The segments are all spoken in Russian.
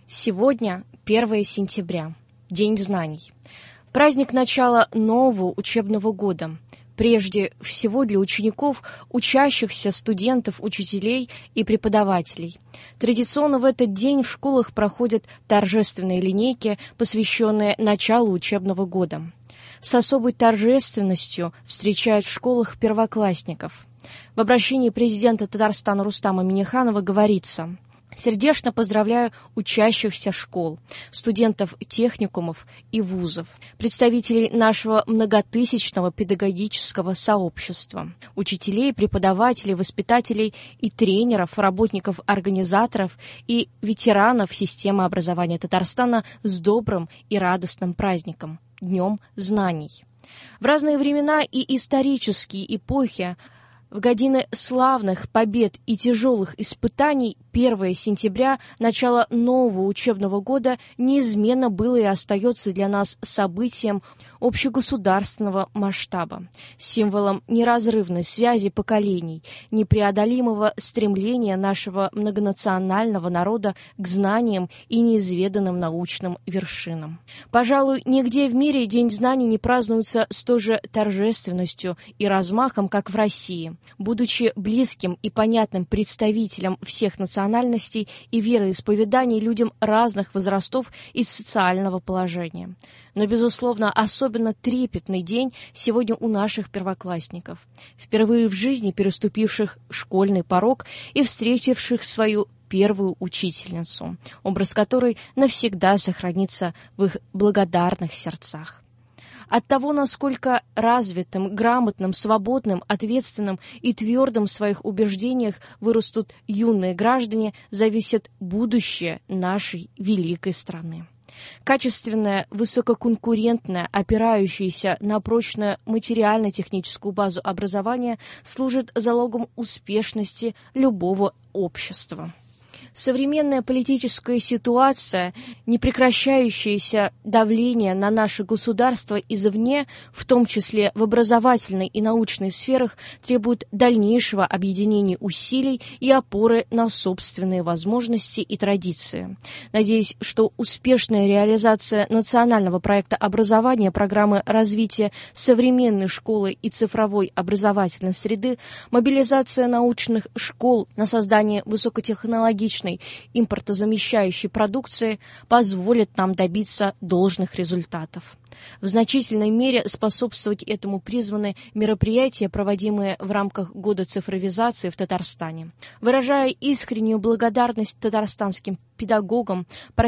Сегодня 1 сентября, День знаний. Праздник начала нового учебного года. Прежде всего для учеников, учащихся, студентов, учителей и преподавателей. Традиционно в этот день в школах проходят торжественные линейки, посвященные началу учебного года. С особой торжественностью встречают в школах первоклассников. В обращении президента Татарстана Рустама Минниханова говорится: «Сердечно поздравляю учащихся школ, студентов техникумов и вузов, представителей нашего многотысячного педагогического сообщества, учителей, преподавателей, воспитателей и тренеров, работников-организаторов и ветеранов системы образования Татарстана с добрым и радостным праздником – Днем знаний». В разные времена и исторические эпохи, в годины славных побед и тяжелых испытаний 1 сентября, начало нового учебного года, неизменно было и остается для нас событием общегосударственного масштаба, символом неразрывной связи поколений, непреодолимого стремления нашего многонационального народа к знаниям и неизведанным научным вершинам. Пожалуй, нигде в мире День знаний не празднуется с той же торжественностью и размахом, как в России. Будучи близким и понятным представителем всех национальностей и вероисповеданий людям разных возрастов и социального положения. Но, безусловно, особенно трепетный день сегодня у наших первоклассников, впервые в жизни переступивших школьный порог и встретивших свою первую учительницу, образ которой навсегда сохранится в их благодарных сердцах. От того, насколько развитым, грамотным, свободным, ответственным и твердым в своих убеждениях вырастут юные граждане, зависит будущее нашей великой страны. Качественное, высококонкурентное, опирающееся на прочную материально-техническую базу образования служит залогом успешности любого общества. Современная политическая ситуация, непрекращающееся давление на наше государство извне, в том числе в образовательной и научной сферах, требует дальнейшего объединения усилий и опоры на собственные возможности и традиции. Надеюсь, что успешная реализация национального проекта образования, программы развития современной школы и цифровой образовательной среды, мобилизация научных школ на создание высокотехнологичной импортозамещающей продукции позволит нам добиться должных результатов. В значительной мере способствовать этому призваны мероприятия, проводимые в рамках Года цифровизации в Татарстане. Выражая искреннюю благодарность татарстанским педагогам,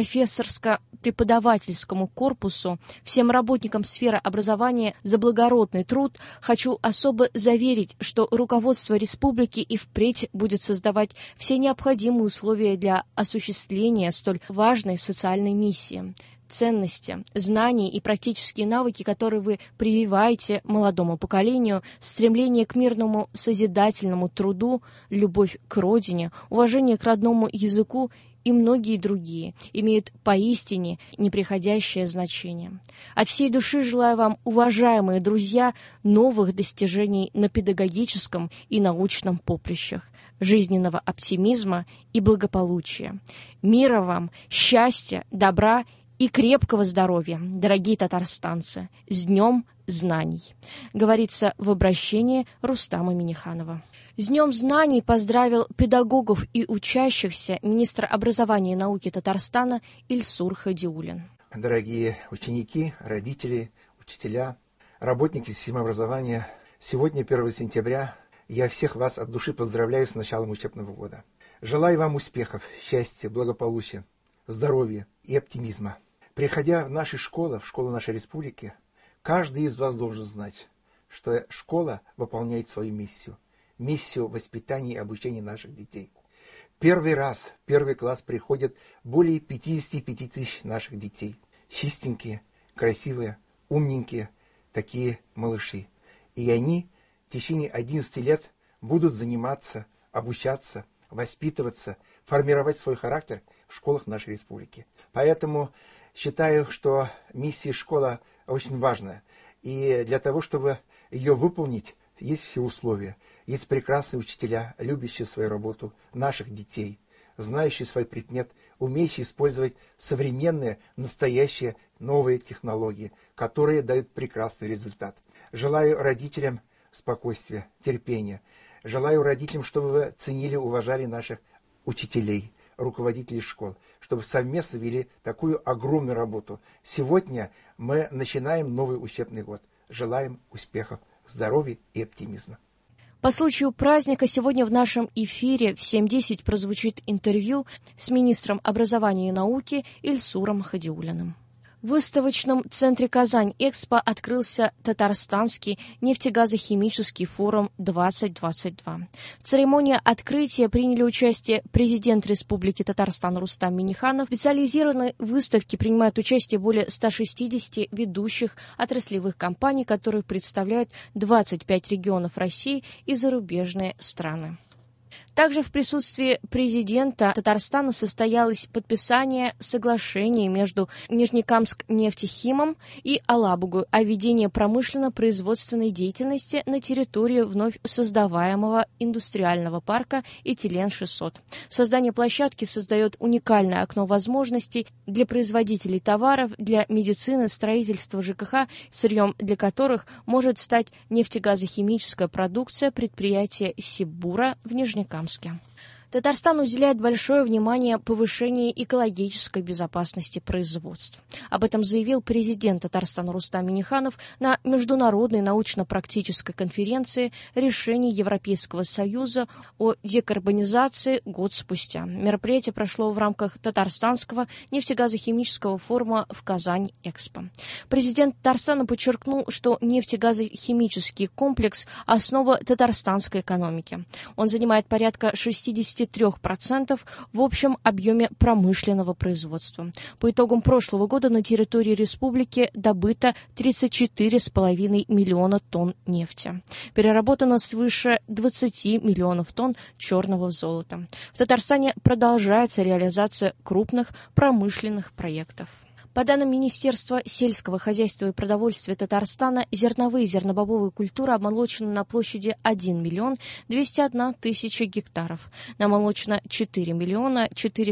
профессорско-преподавательскому корпусу, всем работникам сферы образования за благородный труд, хочу особо заверить, что руководство республики и впредь будет создавать все необходимые условия для осуществления столь важной социальной миссии. Ценности, знания и практические навыки, которые вы прививаете молодому поколению, стремление к мирному созидательному труду, любовь к родине, уважение к родному языку и многие другие, имеют поистине неприходящее значение. От всей души желаю вам, уважаемые друзья, новых достижений на педагогическом и научном поприщах, жизненного оптимизма и благополучия. Мира вам, счастья, добра и крепкого здоровья, дорогие татарстанцы! С Днем знаний! Говорится в обращении Рустама Минниханова. С Днем знаний поздравил педагогов и учащихся министр образования и науки Татарстана Ильсур Хадиуллин. Дорогие ученики, родители, учителя, работники системы образования, сегодня 1 сентября. Я всех вас от души поздравляю с началом учебного года. Желаю вам успехов, счастья, благополучия, здоровья и оптимизма. Приходя в наши школы, в школу нашей республики, каждый из вас должен знать, что школа выполняет свою миссию воспитания и обучения наших детей. Первый раз, первый класс приходят более 55 тысяч наших детей. Чистенькие, красивые, умненькие, такие малыши. И они в течение 11 лет будут заниматься, обучаться, воспитываться, формировать свой характер в школах нашей республики. Поэтому считаю, что миссия школы очень важная. И для того, чтобы ее выполнить, есть все условия. Есть прекрасные учителя, любящие свою работу, наших детей, знающие свой предмет, умеющие использовать современные, настоящие, новые технологии, которые дают прекрасный результат. Желаю родителям спокойствия, терпения. Желаю родителям, чтобы вы ценили и уважали наших учителей, руководителей школ, чтобы совместно вели такую огромную работу. Сегодня мы начинаем новый учебный год. Желаем успехов, здоровья и оптимизма. По случаю праздника сегодня в нашем эфире в 7:10 прозвучит интервью с министром образования и науки Ильсуром Хадиуллиным. В выставочном центре «Казань-Экспо» открылся Татарстанский нефтегазохимический форум-2022. В церемонии открытия приняли участие президент Республики Татарстан Рустам Минниханов. В специализированной выставке принимают участие более 160 ведущих отраслевых компаний, которые представляют 25 регионов России и зарубежные страны. Также в присутствии президента Татарстана состоялось подписание соглашения между Нижнекамскнефтехимом и Алабугой о ведении промышленно-производственной деятельности на территории вновь создаваемого индустриального парка Этилен-600. Создание площадки создает уникальное окно возможностей для производителей товаров, для медицины, строительства ЖКХ, сырьем для которых может стать нефтегазохимическая продукция предприятия Сибура в Нижнекамске. Татарстан уделяет большое внимание повышению экологической безопасности производств. Об этом заявил президент Татарстана Рустам Минниханов на международной научно-практической конференции «Решение Европейского Союза о декарбонизации год спустя». Мероприятие прошло в рамках Татарстанского нефтегазохимического форума в Казань-Экспо. Президент Татарстана подчеркнул, что нефтегазохимический комплекс – основа татарстанской экономики. Он занимает порядка 63% в общем объеме промышленного производства. По итогам прошлого года на территории республики добыто 34,5 миллиона тонн нефти. Переработано свыше 20 миллионов тонн черного золота. В Татарстане продолжается реализация крупных промышленных проектов. По данным Министерства сельского хозяйства и продовольствия Татарстана, зерновые и зернобобовые культуры обмолочены на площади 1 миллион 201 тысяча гектаров, намолочено 4 миллиона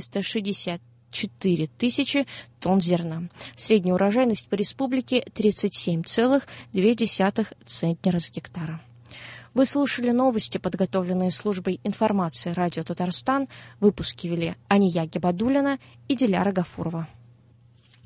464 тысячи тонн зерна. Средняя урожайность по республике 37,2 центнера с гектара. Вы слушали новости, подготовленные службой информации радио Татарстан. Выпуски вели Ания Гибадуллина и Диляра Гафурова.